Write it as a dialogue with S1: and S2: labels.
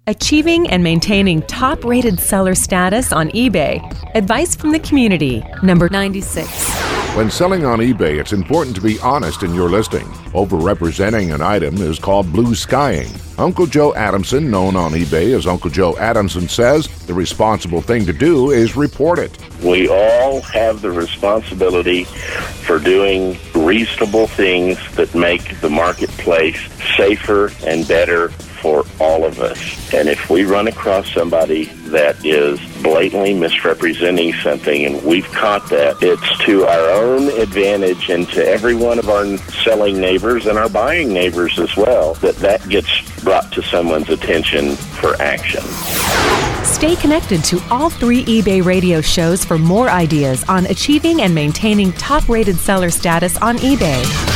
S1: Achieving and maintaining top-rated seller status on eBay. Advice from the community. Number 96.
S2: When selling on eBay, it's important to be honest in your listing. Over-representing an item is called blue skying. Uncle Joe Adamson, known on eBay as Uncle Joe Adamson, says the responsible thing to do is report it.
S3: We all have the responsibility for doing reasonable things that make the marketplace safer and better for all of us. And if we run across somebody that is blatantly misrepresenting something and we've caught that, it's to our own advantage and to every one of our selling neighbors and our buying neighbors as well, that gets brought to someone's attention for action.
S1: Stay connected to all 3 eBay radio shows for more ideas on achieving and maintaining top-rated seller status on eBay.